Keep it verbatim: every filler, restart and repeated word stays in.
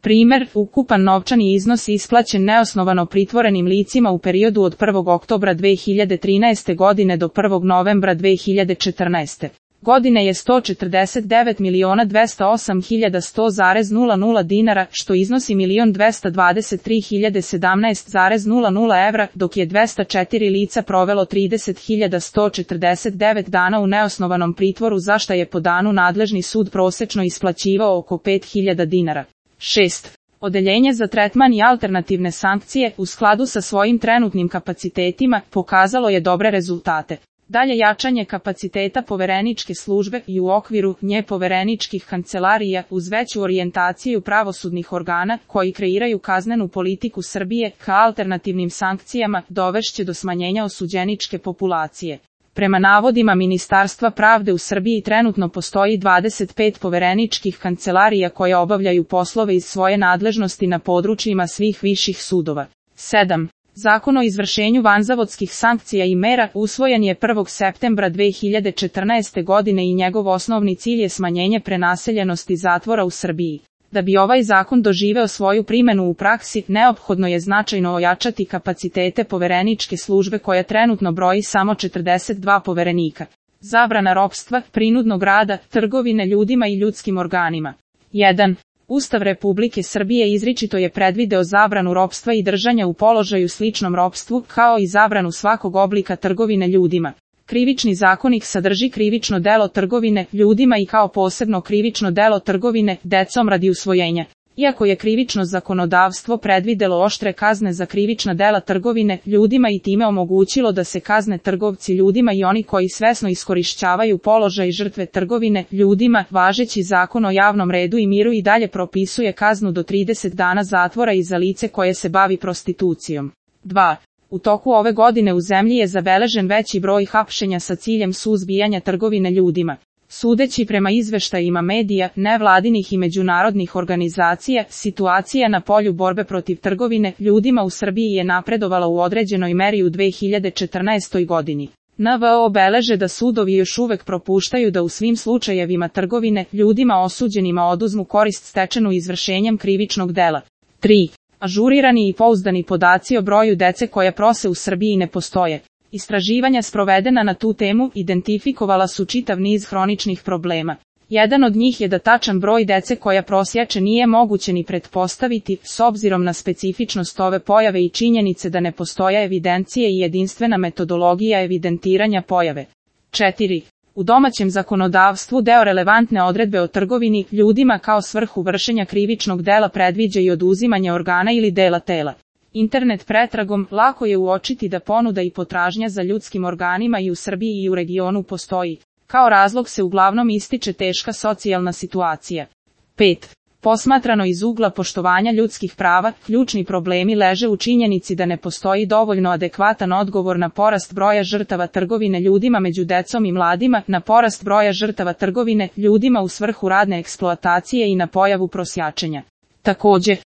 Primer, ukupan novčani iznos isplaćen neosnovano pritvorenim licima u periodu od prvog oktobra dve hiljade trinaeste. godine do prvog novembra dve hiljade četrnaeste. godine je sto četrdeset devet miliona dvesta osam hiljada sto zarez nula nula dinara, što iznosi milion dvesta dvadeset tri hiljade sedamnaest zarez nula nula evra, dok je dvesta četiri lica provelo trideset hiljada sto četrdeset devet dana u neosnovanom pritvoru, za šta je po danu nadležni sud prosečno isplaćivao oko pet hiljada dinara. šest. Odeljenje za tretman i alternativne sankcije, u skladu sa svojim trenutnim kapacitetima, pokazalo je dobre rezultate. Dalje jačanje kapaciteta povereničke službe i u okviru nje povereničkih kancelarija uz veću orijentaciju pravosudnih organa koji kreiraju kaznenu politiku Srbije ka alternativnim sankcijama dovešće do smanjenja osuđeničke populacije. Prema navodima Ministarstva pravde u Srbiji trenutno postoji dvadeset pet povereničkih kancelarija koje obavljaju poslove iz svoje nadležnosti na područjima svih viših sudova. sedam. Zakon o izvršenju vanzavodskih sankcija i mera usvojen je prvog septembra dve hiljade četrnaeste. godine i njegov osnovni cilj je smanjenje prenaseljenosti zatvora u Srbiji. Da bi ovaj zakon doživeo svoju primjenu u praksi, neophodno je značajno ojačati kapacitete povereničke službe koja trenutno broji samo četrdeset dva poverenika. Zabrana ropstva, prinudnog rada, trgovine ljudima i ljudskim organima. jedan. Ustav Republike Srbije izričito je predvideo zabranu ropstva i držanja u položaju sličnom ropstvu, kao i zabranu svakog oblika trgovine ljudima. Krivični zakonik sadrži krivično delo trgovine ljudima i kao posebno krivično delo trgovine decom radi usvojenja. Iako je krivično zakonodavstvo predvidelo oštre kazne za krivična dela trgovine ljudima i time omogućilo da se kazne trgovci ljudima i oni koji svesno iskorišćavaju položaj žrtve trgovine ljudima, važeći zakon o javnom redu i miru i dalje propisuje kaznu do trideset dana zatvora i za lice koje se bavi prostitucijom. dva. U toku ove godine u zemlji je zabeležen veći broj hapšenja sa ciljem suzbijanja trgovine ljudima. Sudeći prema izveštajima medija, nevladinih i međunarodnih organizacija, situacija na polju borbe protiv trgovine ljudima u Srbiji je napredovala u određenoj meri u dve hiljade četrnaestoj. godini. N V O beleže da sudovi još uvek propuštaju da u svim slučajevima trgovine ljudima osuđenima oduzmu korist stečenu izvršenjem krivičnog dela. tri. Ažurirani i pouzdani podaci o broju dece koja prose u Srbiji ne postoje. Istraživanja sprovedena na tu temu identifikovala su čitav niz hroničnih problema. Jedan od njih je da tačan broj dece koja prosjače nije moguće ni pretpostaviti, s obzirom na specifičnost ove pojave i činjenice da ne postoje evidencije i jedinstvena metodologija evidentiranja pojave. četiri. U domaćem zakonodavstvu deo relevantne odredbe o trgovini ljudima kao svrhu vršenja krivičnog dela predviđa i oduzimanje organa ili dela tela. Internet pretragom lako je uočiti da ponuda i potražnja za ljudskim organima i u Srbiji i u regionu postoji. Kao razlog se uglavnom ističe teška socijalna situacija. pet. Posmatrano iz ugla poštovanja ljudskih prava, ključni problemi leže u činjenici da ne postoji dovoljno adekvatan odgovor na porast broja žrtava trgovine ljudima među decom i mladima, na porast broja žrtava trgovine ljudima u svrhu radne eksploatacije i na pojavu prosjačenja. Takođe,